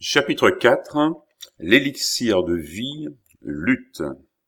Chapitre 4. L'élixir de vie, lutte.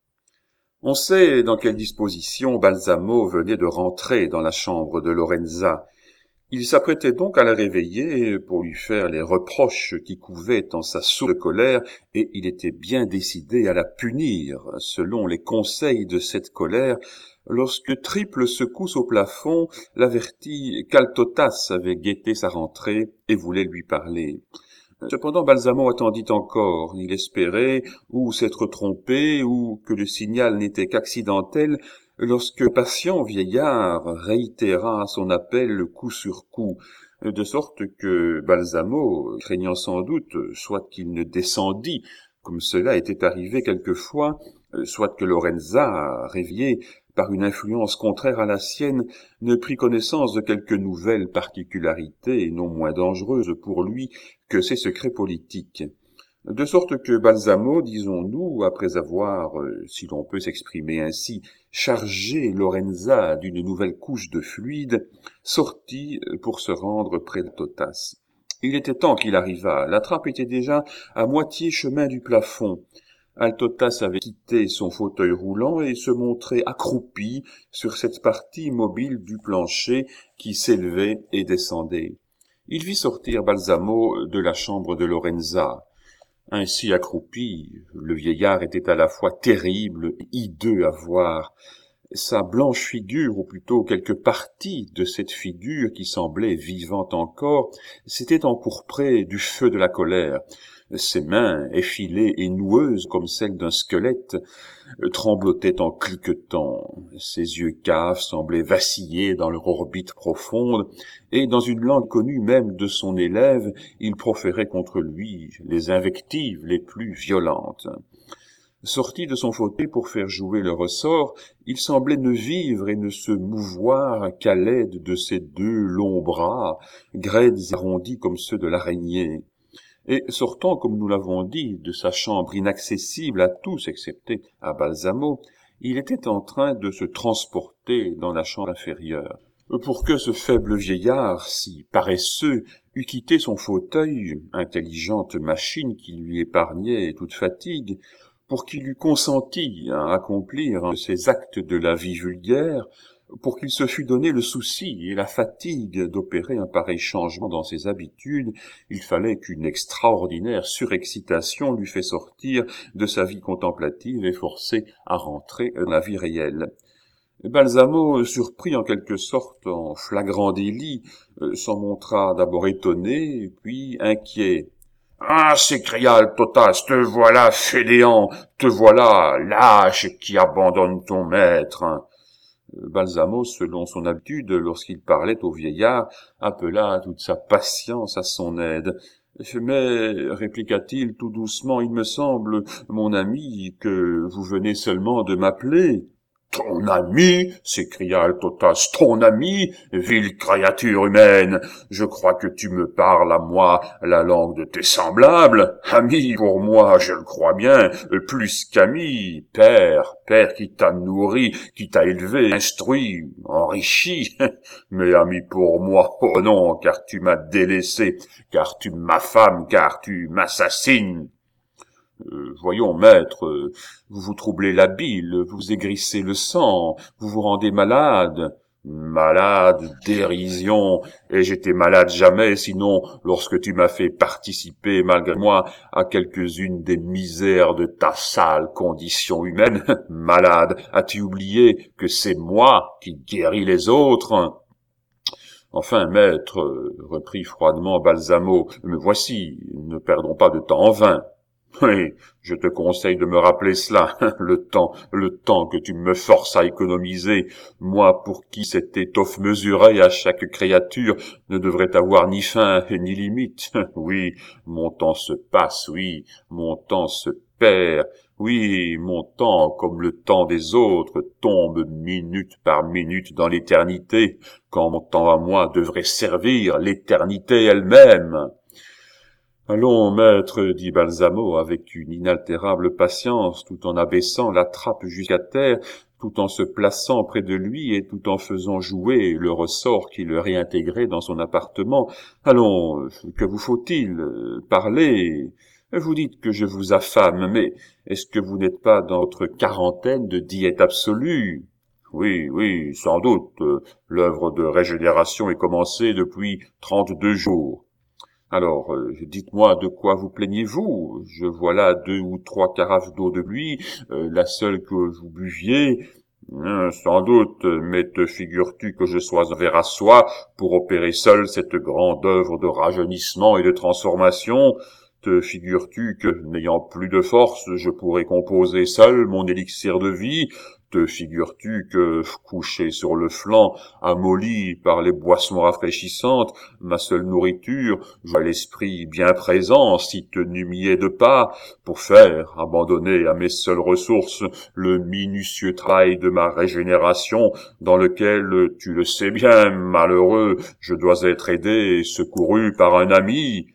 On sait dans quelle disposition Balsamo venait de rentrer dans la chambre de Lorenza. Il s'apprêtait donc à la réveiller pour lui faire les reproches qui couvaient en sa sourde colère, et il était bien décidé à la punir, selon les conseils de cette colère, lorsque triple secousse au plafond l'avertit qu'Altotas avait guetté sa rentrée et voulait lui parler. Cependant, Balsamo attendit encore. Il espérait ou s'être trompé, ou que le signal n'était qu'accidentel, lorsque le patient vieillard réitéra son appel coup sur coup, de sorte que Balsamo, craignant sans doute, soit qu'il ne descendît, comme cela était arrivé quelquefois, soit que Lorenza, réveillée par une influence contraire à la sienne, ne prit connaissance de quelques nouvelles particularités, non moins dangereuses pour lui que ses secrets politiques. De sorte que Balsamo, disons-nous, après avoir, si l'on peut s'exprimer ainsi, chargé Lorenza d'une nouvelle couche de fluide, sortit pour se rendre près de Totas. Il était temps qu'il arrivât. La trappe était déjà à moitié chemin du plafond. Altotas avait quitté son fauteuil roulant et se montrait accroupi sur cette partie mobile du plancher qui s'élevait et descendait. Il vit sortir Balsamo de la chambre de Lorenza. Ainsi accroupi, le vieillard était à la fois terrible et hideux à voir. Sa blanche figure, ou plutôt quelques parties de cette figure qui semblait vivante encore, s'était empourprée du feu de la colère. Ses mains, effilées et noueuses comme celles d'un squelette, tremblotaient en cliquetant. Ses yeux caves semblaient vaciller dans leur orbite profonde, et dans une langue connue même de son élève, il proférait contre lui les invectives les plus violentes. Sorti de son fauteuil pour faire jouer le ressort, il semblait ne vivre et ne se mouvoir qu'à l'aide de ses deux longs bras, graides et arrondis comme ceux de l'araignée. Et sortant, comme nous l'avons dit, de sa chambre inaccessible à tous excepté à Balsamo, il était en train de se transporter dans la chambre inférieure. Pour que ce faible vieillard, si paresseux, eût quitté son fauteuil, intelligente machine qui lui épargnait toute fatigue, pour qu'il eût consenti à accomplir un de ces actes de la vie vulgaire, pour qu'il se fût donné le souci et la fatigue d'opérer un pareil changement dans ses habitudes, il fallait qu'une extraordinaire surexcitation lui fît sortir de sa vie contemplative et forcer à rentrer dans la vie réelle. Balsamo, surpris en quelque sorte en flagrant délit, s'en montra d'abord étonné, puis inquiet. « Ah !» s'écria Altotas, « te voilà fainéant, te voilà lâche qui abandonne ton maître !» Balsamo, selon son habitude, lorsqu'il parlait au vieillard, appela toute sa patience à son aide. « Mais, répliqua-t-il tout doucement, il me semble, mon ami, que vous venez seulement de m'appeler. » « Ton ami » s'écria Altotas, « ton ami, vile créature humaine, je crois que tu me parles à moi la langue de tes semblables. Ami pour moi, je le crois bien, plus qu'ami, père qui t'a nourri, qui t'a élevé, instruit, enrichi. Mais ami pour moi, oh non, car tu m'as délaissé, car tu m'affames, car tu m'assassines. Voyons, maître, vous vous troublez la bile, vous aigrissez le sang, vous vous rendez malade. Malade, dérision, et j'étais malade jamais, sinon lorsque tu m'as fait participer, malgré moi, à quelques-unes des misères de ta sale condition humaine. Malade, as-tu oublié que c'est moi qui guéris les autres? Enfin, maître, reprit froidement Balsamo, me voici, ne perdons pas de temps en vain. Oui, je te conseille de me rappeler cela, le temps que tu me forces à économiser, moi pour qui cette étoffe mesurée à chaque créature ne devrait avoir ni fin ni limite. Oui, mon temps se passe, oui, mon temps se perd, oui, mon temps, comme le temps des autres, tombe minute par minute dans l'éternité, quand mon temps à moi devrait servir l'éternité elle-même. « Allons, maître, dit Balsamo avec une inaltérable patience, tout en abaissant la trappe jusqu'à terre, tout en se plaçant près de lui et tout en faisant jouer le ressort qui le réintégrait dans son appartement. « Allons, que vous faut-il? Parlez. Vous dites que je vous affame, mais est-ce que vous n'êtes pas dans votre quarantaine de diète absolue? » « Oui, oui, sans doute. L'œuvre de régénération est commencée depuis 32 jours. » « Alors, dites-moi de quoi vous plaignez-vous? Je vois là 2 ou 3 carafes d'eau de pluie, la seule que vous buviez. »« Sans doute, mais te figures-tu que je sois un ver à soie pour opérer seul cette grande œuvre de rajeunissement et de transformation? Te figures-tu que, n'ayant plus de force, je pourrais composer seul mon élixir de vie? Te figures-tu que, couché sur le flanc, amolli par les boissons rafraîchissantes, ma seule nourriture, j'aurais l'esprit bien présent, si tenu m'y de pas, pour faire, abandonner à mes seules ressources, le minutieux travail de ma régénération, dans lequel, tu le sais bien, malheureux, je dois être aidé et secouru par un ami.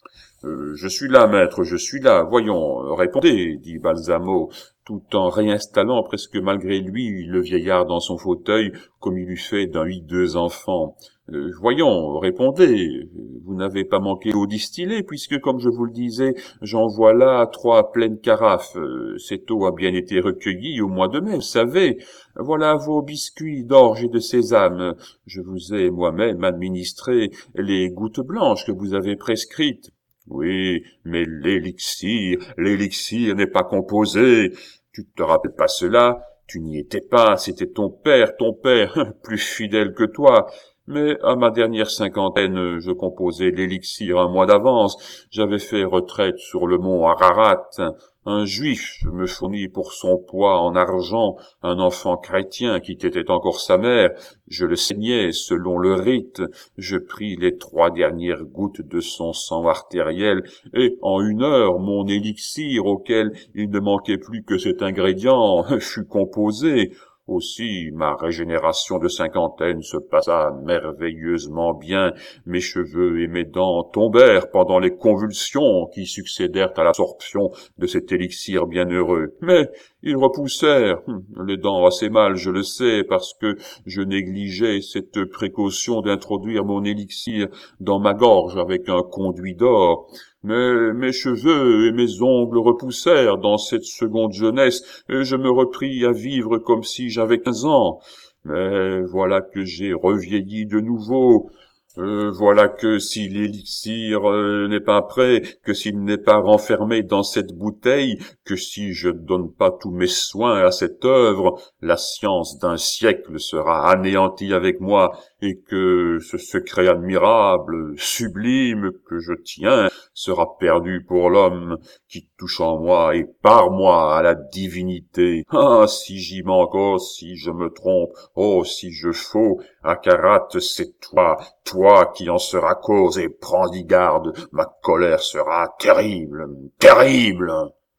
Je suis là, maître, je suis là. Voyons, répondez, dit Balsamo, tout en réinstallant presque malgré lui le vieillard dans son fauteuil, comme il eût fait d'un hideux enfant. Voyons, répondez. Vous n'avez pas manqué d'eau distillée, puisque, comme je vous le disais, j'en vois là 3 pleines carafes. Cette eau a bien été recueillie au mois de mai, vous savez. Voilà vos biscuits d'orge et de sésame. Je vous ai moi-même administré les gouttes blanches que vous avez prescrites. Oui, mais l'élixir n'est pas composé. Tu te rappelles pas cela? Tu n'y étais pas, c'était ton père, plus fidèle que toi. Mais à ma dernière cinquantaine, je composais l'élixir un mois d'avance. J'avais fait retraite sur le mont Ararat. Un juif me fournit pour son poids en argent un enfant chrétien qui tétait encore sa mère. Je le saignais selon le rite. Je pris les 3 dernières gouttes de son sang artériel et en 1 heure, mon élixir auquel il ne manquait plus que cet ingrédient fut composé. Aussi, ma régénération de cinquantaine se passa merveilleusement bien. Mes cheveux et mes dents tombèrent pendant les convulsions qui succédèrent à l'absorption de cet élixir bienheureux. Mais ils repoussèrent, les dents assez mal, je le sais, parce que je négligeais cette précaution d'introduire mon élixir dans ma gorge avec un conduit d'or. Mais mes cheveux et mes ongles repoussèrent dans cette seconde jeunesse, et je me repris à vivre comme si j'avais 15 ans. Mais voilà que j'ai revieilli de nouveau. Voilà que si l'élixir n'est pas prêt, que s'il n'est pas renfermé dans cette bouteille, que si je donne pas tous mes soins à cette œuvre, la science d'un siècle sera anéantie avec moi, et que ce secret admirable, sublime que je tiens, sera perdu pour l'homme qui touche en moi et par moi à la divinité. Ah, si j'y manque, oh, si je me trompe, oh, si je faux, Akarat, c'est toi qui en seras cause, et prends-y garde, ma colère sera terrible, terrible. »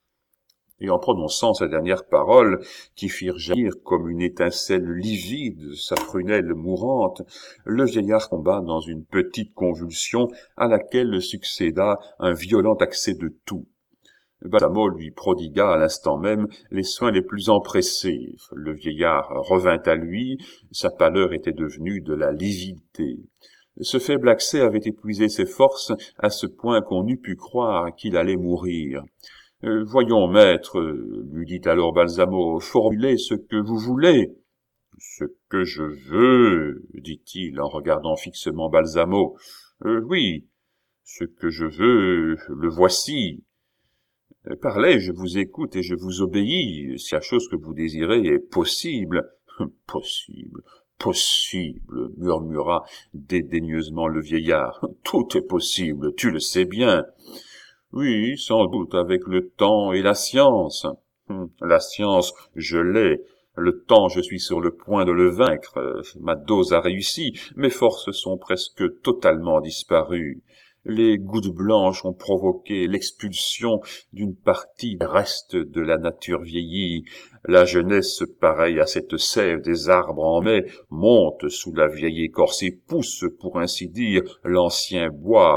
Et en prononçant ces dernières paroles, qui firent jaillir comme une étincelle livide sa prunelle mourante, le vieillard tomba dans une petite convulsion à laquelle succéda un violent accès de toux. Balsamo lui prodigua à l'instant même les soins les plus empressés. Le vieillard revint à lui, sa pâleur était devenue de la lividité. Ce faible accès avait épuisé ses forces à ce point qu'on eût pu croire qu'il allait mourir. « Voyons, maître, lui dit alors Balsamo, formulez ce que vous voulez. »« Ce que je veux, dit-il en regardant fixement Balsamo. Oui, ce que je veux, le voici. Parlez, je vous écoute et je vous obéis, si la chose que vous désirez est possible. »« Possible, possible, murmura dédaigneusement le vieillard. Tout est possible, tu le sais bien. Oui, sans doute, avec le temps et la science. La science, je l'ai. Le temps, je suis sur le point de le vaincre. Ma dose a réussi. Mes forces sont presque totalement disparues. Les gouttes blanches ont provoqué l'expulsion d'une partie des restes de la nature vieillie. La jeunesse, pareille à cette sève des arbres en mai, monte sous la vieille écorce et pousse, pour ainsi dire, l'ancien bois.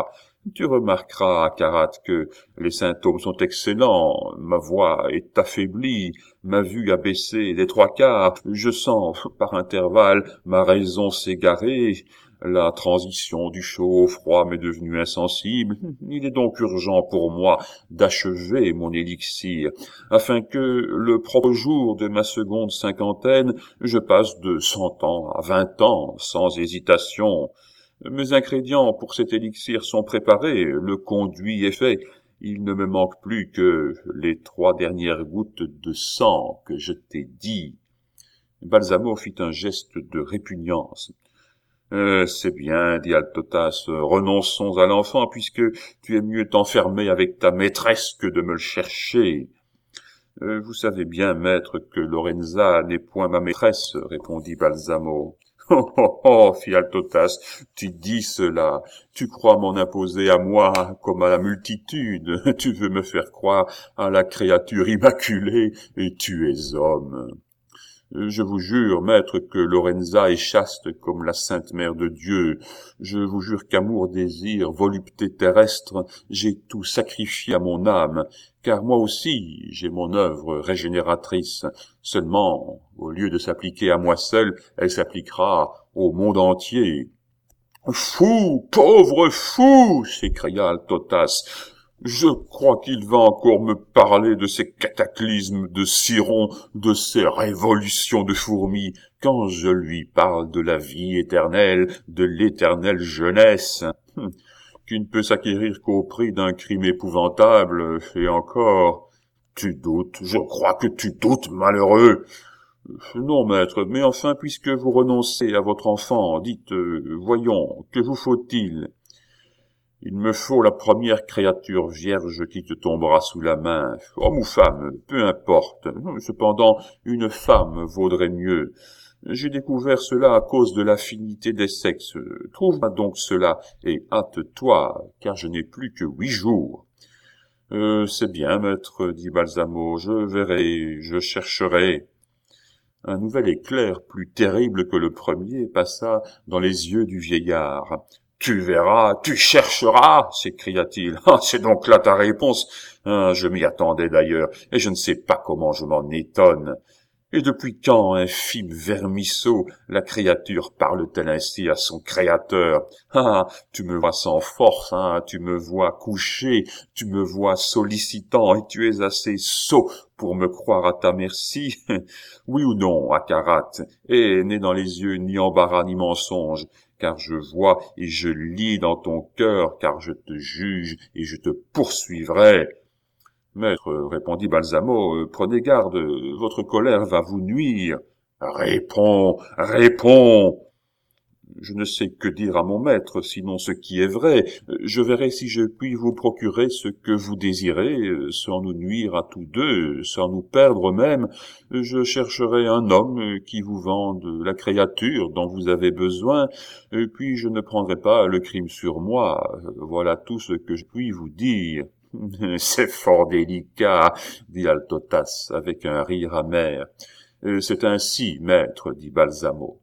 Tu remarqueras, Karat, que les symptômes sont excellents. Ma voix est affaiblie, ma vue a baissé des trois quarts. Je sens, par intervalles, ma raison s'égarer. La transition du chaud au froid m'est devenue insensible. Il est donc urgent pour moi d'achever mon élixir, afin que, le propre jour de ma seconde cinquantaine, je passe de 100 ans à 20 ans, sans hésitation. Mes ingrédients pour cet élixir sont préparés, le conduit est fait. Il ne me manque plus que les 3 dernières gouttes de sang que je t'ai dit. Balsamo fit un geste de répugnance. C'est bien, dit Altotas, renonçons à l'enfant, puisque tu es mieux t'enfermer avec ta maîtresse que de me le chercher. Vous savez bien, maître, que Lorenza n'est point ma maîtresse, répondit Balsamo. Oh, oh, oh, fit Altotas, tu dis cela, tu crois m'en imposer à moi comme à la multitude, tu veux me faire croire à la créature immaculée, et tu es homme. Je vous jure, maître, que Lorenza est chaste comme la Sainte Mère de Dieu. Je vous jure qu'amour, désir, volupté terrestre, j'ai tout sacrifié à mon âme, car moi aussi j'ai mon œuvre régénératrice. Seulement, au lieu de s'appliquer à moi seul, elle s'appliquera au monde entier. « Fou, pauvre fou !» s'écria Altotas. « Je crois qu'il va encore me parler de ces cataclysmes de Siron, de ces révolutions de fourmis, quand je lui parle de la vie éternelle, de l'éternelle jeunesse, qui ne peut s'acquérir qu'au prix d'un crime épouvantable, et encore, tu doutes, je crois que tu doutes, malheureux. Non, maître, mais enfin, puisque vous renoncez à votre enfant, dites, voyons, que vous faut-il ? Il me faut la première créature vierge qui te tombera sous la main, homme ou femme, peu importe. Cependant, une femme vaudrait mieux. J'ai découvert cela à cause de l'affinité des sexes. Trouve-moi donc cela, et hâte-toi, car je n'ai plus que 8 jours. C'est bien, maître, dit Balsamo, je verrai, je chercherai. Un nouvel éclair, plus terrible que le premier, passa dans les yeux du vieillard. « Tu verras, tu chercheras !» s'écria-t-il. « Ah, c'est donc là ta réponse. Ah, je m'y attendais d'ailleurs, et je ne sais pas comment je m'en étonne. Et depuis quand, infime vermisseau, la créature parle-t-elle ainsi à son créateur? Ah, tu me vois sans force, hein, tu me vois couché, tu me vois sollicitant, et tu es assez sot pour me croire à ta merci. Oui ou non, Akarat, et n'aie dans les yeux ni embarras ni mensonge, car je vois et je lis dans ton cœur, car je te juge et je te poursuivrai. » « Maître, répondit Balsamo, prenez garde, votre colère va vous nuire. »« Réponds, réponds !»« Je ne sais que dire à mon maître, sinon ce qui est vrai. Je verrai si je puis vous procurer ce que vous désirez, sans nous nuire à tous deux, sans nous perdre même. Je chercherai un homme qui vous vende la créature dont vous avez besoin, puis je ne prendrai pas le crime sur moi. Voilà tout ce que je puis vous dire. » « C'est fort délicat, » dit Altotas avec un rire amer. « C'est ainsi, maître, » dit Balsamo.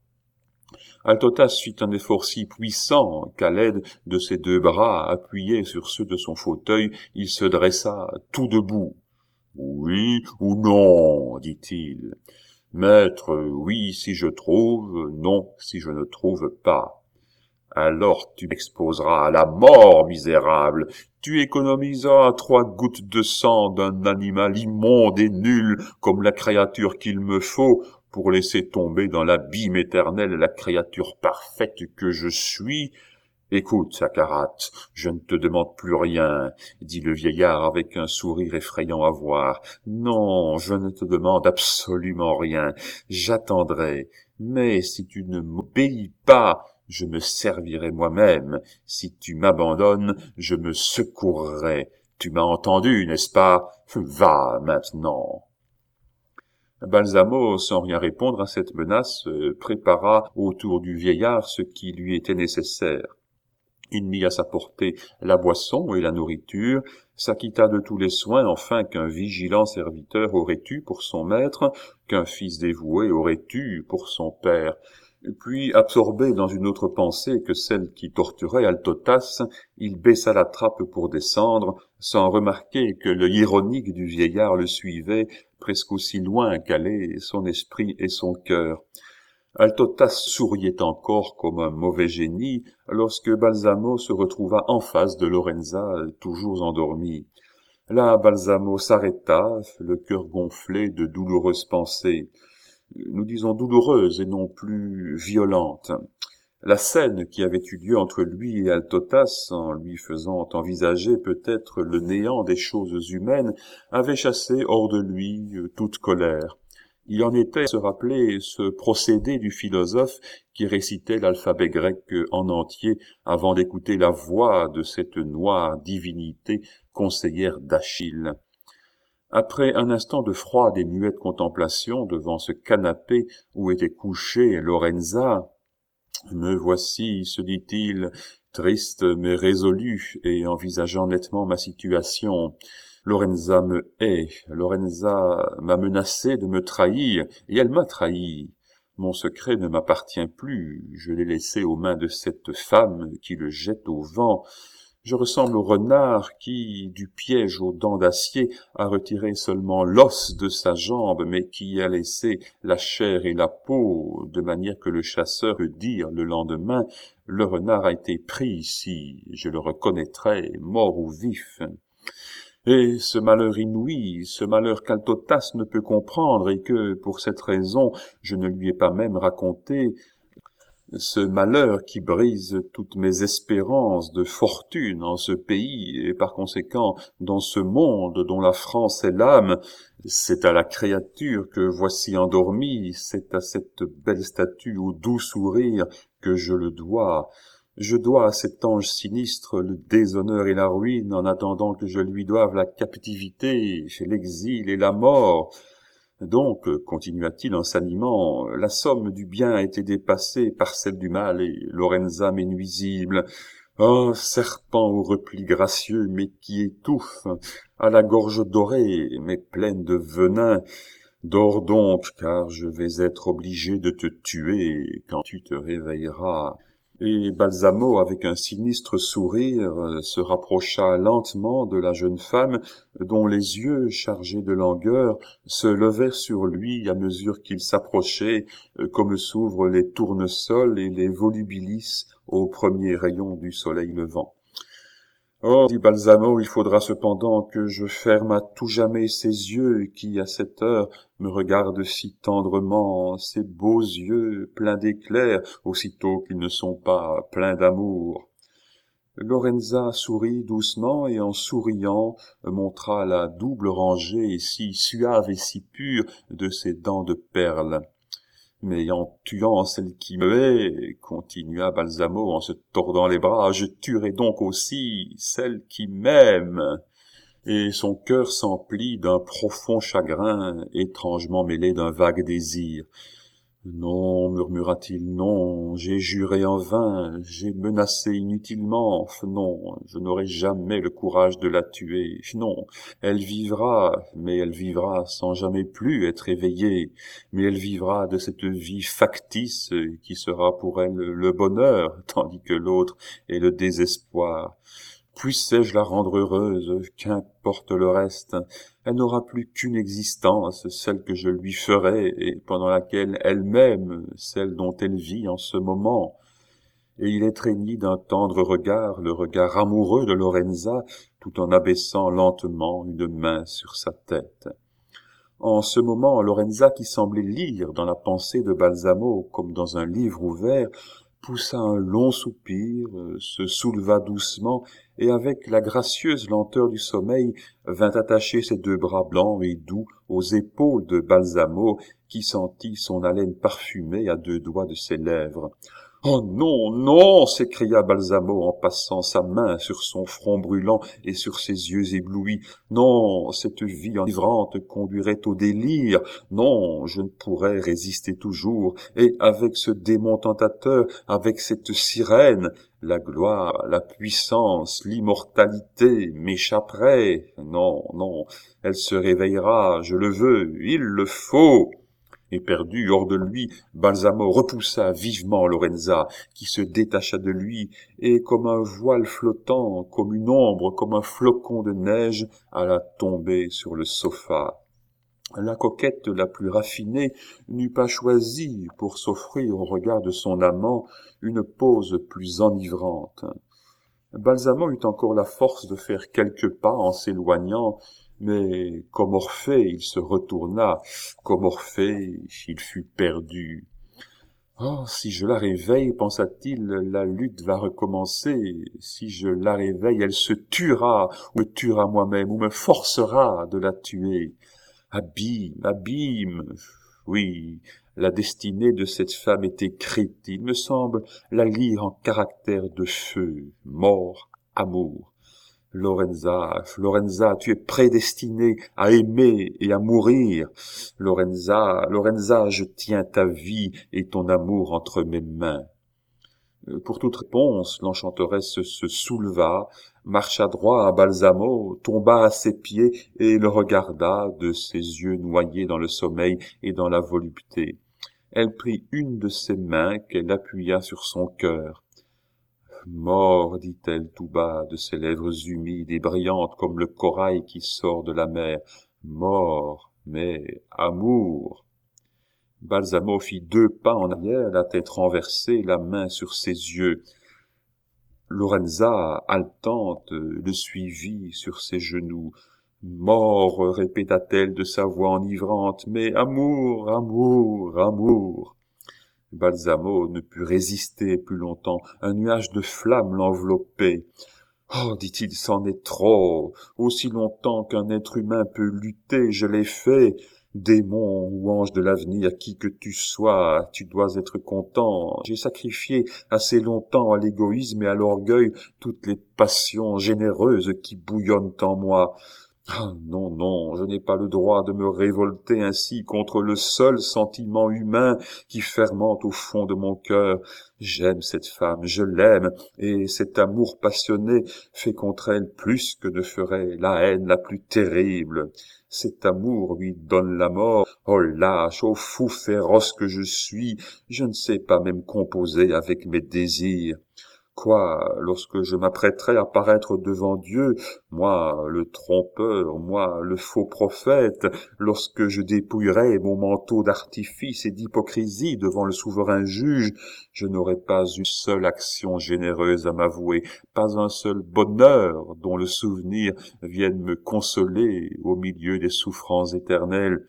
Altotas fit un effort si puissant qu'à l'aide de ses 2 bras appuyés sur ceux de son fauteuil, il se dressa tout debout. « Oui ou non, dit-il. Maître, oui si je trouve, non si je ne trouve pas. Alors tu m'exposeras à la mort, misérable. Tu économiseras 3 gouttes de sang d'un animal immonde et nul comme la créature qu'il me faut pour laisser tomber dans l'abîme éternel la créature parfaite que je suis. Écoute, Akarat, je ne te demande plus rien, dit le vieillard avec un sourire effrayant à voir. Non, je ne te demande absolument rien. J'attendrai. Mais si tu ne m'obéis pas, je me servirai moi-même. Si tu m'abandonnes, je me secourrai. Tu m'as entendu, n'est-ce pas? Va maintenant. Balsamo, sans rien répondre à cette menace, prépara autour du vieillard ce qui lui était nécessaire. Il mit à sa portée la boisson et la nourriture, s'acquitta de tous les soins enfin qu'un vigilant serviteur aurait eu pour son maître, qu'un fils dévoué aurait eu pour son père. Puis, absorbé dans une autre pensée que celle qui torturait Altotas, il baissa la trappe pour descendre, sans remarquer que l'œil ironique du vieillard le suivait presque aussi loin qu'allaient son esprit et son cœur. Altotas souriait encore comme un mauvais génie lorsque Balsamo se retrouva en face de Lorenza, toujours endormie. Là, Balsamo s'arrêta, le cœur gonflé de douloureuses pensées. Nous disons douloureuses et non plus violentes. La scène qui avait eu lieu entre lui et Altotas, en lui faisant envisager peut-être le néant des choses humaines, avait chassé hors de lui toute colère. Il en était à se rappeler ce procédé du philosophe qui récitait l'alphabet grec en entier avant d'écouter la voix de cette noire divinité conseillère d'Achille. Après un instant de froide et muette contemplation devant ce canapé où était couchée Lorenza, « Me voici, se dit-il, triste mais résolu et envisageant nettement ma situation. Lorenza me hait, Lorenza m'a menacé de me trahir, et elle m'a trahi. Mon secret ne m'appartient plus, je l'ai laissé aux mains de cette femme qui le jette au vent. Je ressemble au renard qui, du piège aux dents d'acier, a retiré seulement l'os de sa jambe, mais qui a laissé la chair et la peau, de manière que le chasseur peut dire le lendemain « Le renard a été pris ici, je le reconnaîtrai, mort ou vif ». Et ce malheur inouï, ce malheur qu'Altotas ne peut comprendre et que, pour cette raison, je ne lui ai pas même raconté, ce malheur qui brise toutes mes espérances de fortune en ce pays et par conséquent dans ce monde dont la France est l'âme, c'est à la créature que voici endormie, c'est à cette belle statue au doux sourire que je le dois. Je dois à cet ange sinistre le déshonneur et la ruine en attendant que je lui doive la captivité, l'exil et la mort. Donc, continua-t-il en s'animant, la somme du bien a été dépassée par celle du mal et Lorenza m'est nuisible. Oh, serpent au repli gracieux, mais qui étouffe, à la gorge dorée, mais pleine de venin, dors donc, car je vais être obligé de te tuer quand tu te réveilleras. Et Balsamo, avec un sinistre sourire, se rapprocha lentement de la jeune femme, dont les yeux, chargés de langueur, se levèrent sur lui à mesure qu'il s'approchait, comme s'ouvrent les tournesols et les volubilis aux premiers rayons du soleil levant. « Oh, dit Balsamo, il faudra cependant que je ferme à tout jamais ces yeux qui, à cette heure, me regardent si tendrement, ces beaux yeux pleins d'éclairs, aussitôt qu'ils ne sont pas pleins d'amour. » Lorenza sourit doucement et en souriant montra la double rangée si suave et si pure de ses dents de perles. Mais en tuant celle qui me hait, continua Balsamo en se tordant les bras, je tuerai donc aussi celle qui m'aime. Et son cœur s'emplit d'un profond chagrin, étrangement mêlé d'un vague désir. Non, murmura-t-il, non, j'ai juré en vain, j'ai menacé inutilement, non, je n'aurai jamais le courage de la tuer, non, elle vivra, mais elle vivra sans jamais plus être éveillée, mais elle vivra de cette vie factice qui sera pour elle le bonheur, tandis que l'autre est le désespoir. Puissais-je la rendre heureuse, qu'importe le reste, elle n'aura plus qu'une existence, celle que je lui ferai, et pendant laquelle elle-même, celle dont elle vit en ce moment. Et il étreignit d'un tendre regard le regard amoureux de Lorenza, tout en abaissant lentement une main sur sa tête. En ce moment, Lorenza, qui semblait lire dans la pensée de Balsamo comme dans un livre ouvert, poussa un long soupir, se souleva doucement, et avec la gracieuse lenteur du sommeil, vint attacher ses deux bras blancs et doux aux épaules de Balsamo, qui sentit son haleine parfumée à deux doigts de ses lèvres. « Oh non, non !» s'écria Balsamo en passant sa main sur son front brûlant et sur ses yeux éblouis. « Non, cette vie enivrante conduirait au délire. Non, je ne pourrais résister toujours. Et avec ce démon tentateur, avec cette sirène, la gloire, la puissance, l'immortalité m'échapperaient. Non, non, elle se réveillera, je le veux, il le faut. » Éperdu hors de lui, Balsamo repoussa vivement Lorenza, qui se détacha de lui, et comme un voile flottant, comme une ombre, comme un flocon de neige, alla tomber sur le sofa. La coquette la plus raffinée n'eût pas choisi, pour s'offrir au regard de son amant, une pose plus enivrante. Balsamo eut encore la force de faire quelques pas en s'éloignant, mais comme Orphée, il se retourna, comme Orphée, il fut perdu. Oh, si je la réveille, pensa-t-il, la lutte va recommencer. Si je la réveille, elle se tuera, ou me tuera moi-même, ou me forcera de la tuer. Abîme, abîme. Oui, la destinée de cette femme est écrite. Il me semble la lire en caractères de feu. Mort, amour. Lorenza, Lorenza, tu es prédestinée à aimer et à mourir. Lorenza, Lorenza, je tiens ta vie et ton amour entre mes mains. Pour toute réponse, l'enchanteresse se souleva, marcha droit à Balsamo, tomba à ses pieds et le regarda de ses yeux noyés dans le sommeil et dans la volupté. Elle prit une de ses mains qu'elle appuya sur son cœur. Mort, dit-elle tout bas, de ses lèvres humides et brillantes comme le corail qui sort de la mer. Mort, mais amour. Balsamo fit 2 pas en arrière, la tête renversée, la main sur ses yeux. Lorenza, haletante, le suivit sur ses genoux. Mort, répéta-t-elle de sa voix enivrante, mais amour, amour, amour. Balsamo ne put résister plus longtemps, un nuage de flammes l'enveloppait. Oh, dit-il, c'en est trop. Aussi longtemps qu'un être humain peut lutter, je l'ai fait. Démon ou ange de l'avenir, qui que tu sois, tu dois être content. J'ai sacrifié assez longtemps à l'égoïsme et à l'orgueil toutes les passions généreuses qui bouillonnent en moi. Ah, non, non, je n'ai pas le droit de me révolter ainsi contre le seul sentiment humain qui fermente au fond de mon cœur. J'aime cette femme, je l'aime, et cet amour passionné fait contre elle plus que ne ferait la haine la plus terrible. Cet amour lui donne la mort. Oh lâche, oh fou féroce que je suis, je ne sais pas même composer avec mes désirs. Quoi, lorsque je m'apprêterai à paraître devant Dieu, moi, le trompeur, moi, le faux prophète, lorsque je dépouillerai mon manteau d'artifice et d'hypocrisie devant le souverain juge, je n'aurai pas une seule action généreuse à m'avouer, pas un seul bonheur dont le souvenir vienne me consoler au milieu des souffrances éternelles.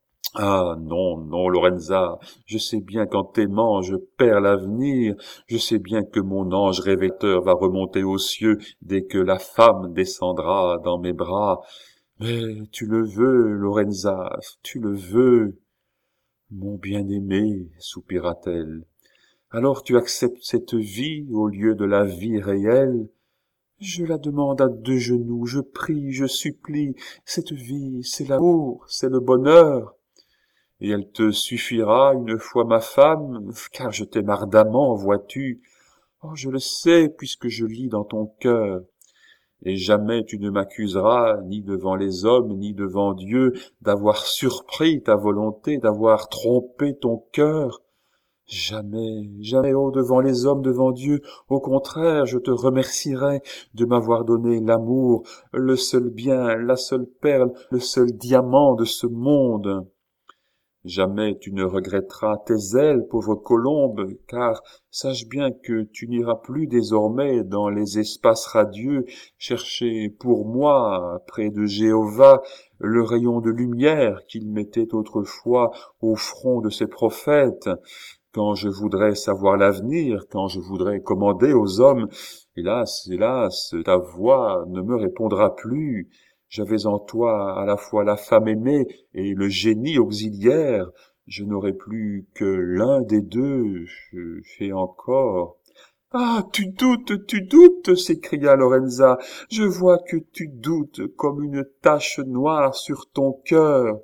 Ah non, non, Lorenza, je sais bien qu'en t'aimant je perds l'avenir, je sais bien que mon ange révélateur va remonter aux cieux dès que la femme descendra dans mes bras. Mais tu le veux, Lorenza, tu le veux. Mon bien-aimé, soupira-t-elle, alors tu acceptes cette vie au lieu de la vie réelle? Je la demande à 2 genoux, je prie, je supplie, cette vie, c'est l'amour, c'est le bonheur. Et elle te suffira une fois ma femme, car je t'aime ardemment, vois-tu. Oh, je le sais, puisque je lis dans ton cœur. Et jamais tu ne m'accuseras, ni devant les hommes, ni devant Dieu, d'avoir surpris ta volonté, d'avoir trompé ton cœur. Jamais, jamais, oh, devant les hommes, devant Dieu, au contraire, je te remercierai de m'avoir donné l'amour, le seul bien, la seule perle, le seul diamant de ce monde. Jamais tu ne regretteras tes ailes, pauvre colombe, car sache bien que tu n'iras plus désormais dans les espaces radieux chercher pour moi, près de Jéhovah, le rayon de lumière qu'il mettait autrefois au front de ses prophètes. Quand je voudrais savoir l'avenir, quand je voudrais commander aux hommes, hélas, hélas, ta voix ne me répondra plus. J'avais en toi à la fois la femme aimée et le génie auxiliaire. Je n'aurai plus que l'un des deux, et encore. Ah, tu doutes, s'écria Lorenza. Je vois que tu doutes comme une tache noire sur ton cœur.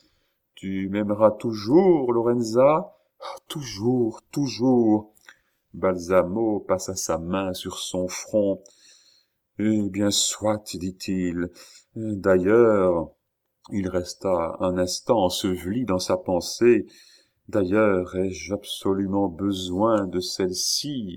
Tu m'aimeras toujours, Lorenza? Ah, toujours, toujours. Balsamo passa sa main sur son front. Eh bien, soit, dit-il. D'ailleurs, Il resta un instant enseveli dans sa pensée. « D'ailleurs, ai-je absolument besoin de celle-ci »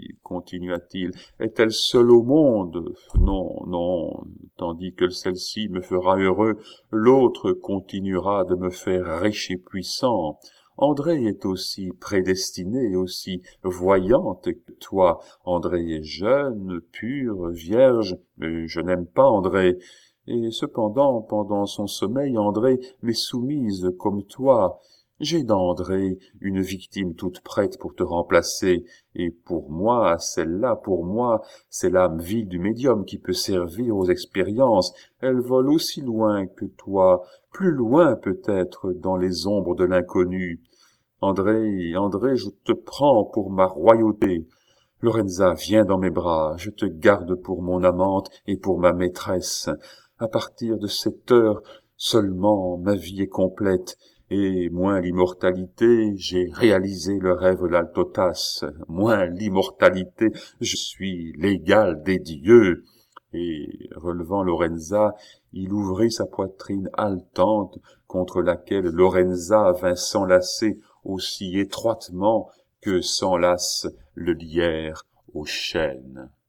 continua-t-il. « Est-elle seule au monde? Non, non, tandis que celle-ci me fera heureux, l'autre continuera de me faire riche et puissant. André est aussi prédestinée, aussi voyante que toi. André est jeune, pur, vierge, mais je n'aime pas André. Et cependant, pendant son sommeil, André m'est soumise comme toi. J'ai d'André une victime toute prête pour te remplacer, et pour moi, celle-là, pour moi, c'est l'âme vive du médium qui peut servir aux expériences. Elle vole aussi loin que toi, plus loin peut-être dans les ombres de l'inconnu. André, André, je te prends pour ma royauté. Lorenza, viens dans mes bras, je te garde pour mon amante et pour ma maîtresse. À partir de cette heure seulement, ma vie est complète, et moins l'immortalité, j'ai réalisé le rêve d'Altotas, moins l'immortalité, je suis l'égal des dieux. Et, relevant Lorenza, il ouvrit sa poitrine haletante contre laquelle Lorenza vint s'enlacer aussi étroitement que s'enlace le lierre aux chênes.